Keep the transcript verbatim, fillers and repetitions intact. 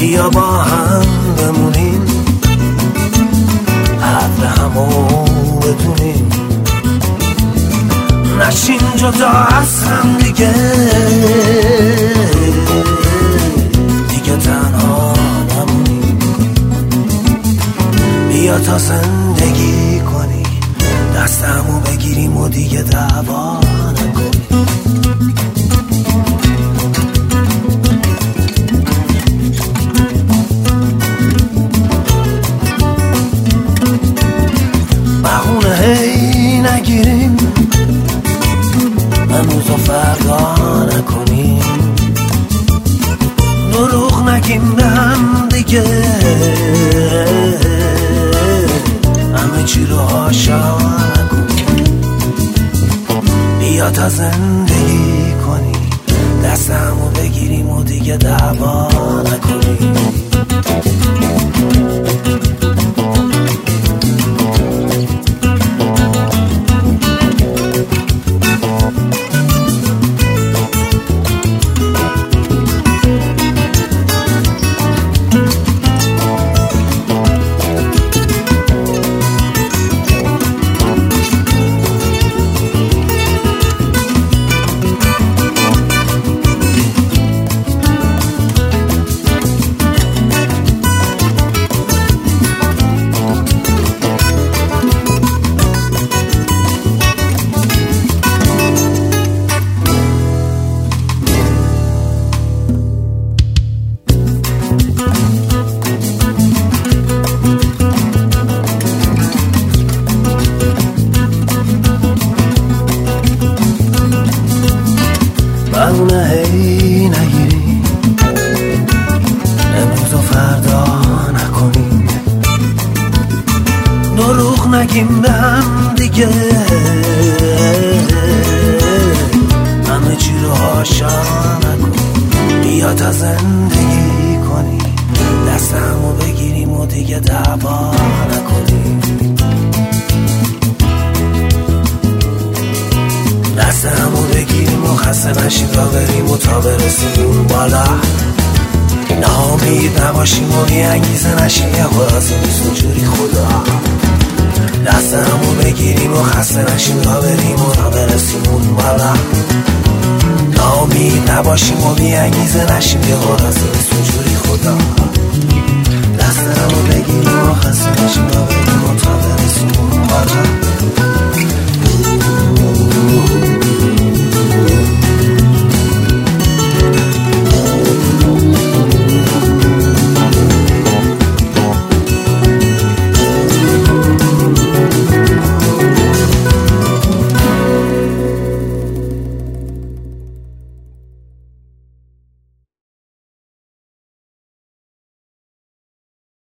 بیا با هم بمونیم، حق همو بدونیم، نشیم جدا از هم دیگه، دیگه تنها نمونیم. بیا تا زندگی کنی، دستمو بگیریم و دیگه دعوا نکنیم. بهونه هی نگیریم، امروز و فردا نکنیم، دروغ نگیم به هم دیگه، همه چی رو هاشا نکنیم. بیا تا زندگی کنی، دستمو بگیریم و دیگه دعوا نکنیم. بهونه هی نگیریم، امروز و فردا نکنیم، دروغ نگیم به هم دیگه، همه چی رو هاشا نکنیم. بیا تا زندگی کنی، دستمو بگیریم و دیگه دعوا نکنیم. دستمو بگیریم و خسته نشیم تا بریم و تا برسیم اون بالا، ناامید نباشیم و بی انگیزه نشیم، یه خلاصه نیست اونجوری خدا. دستمو بگیریم و خسته نشیم تا بریم و تا برسیم اون بالا، ناامید نباشیم و بی انگیزه نشیم، یه خلاصه نیست اونجوری خدا. دستمو بگیریم و خسته نشیم تا بریم و تا برسیم اون بالا.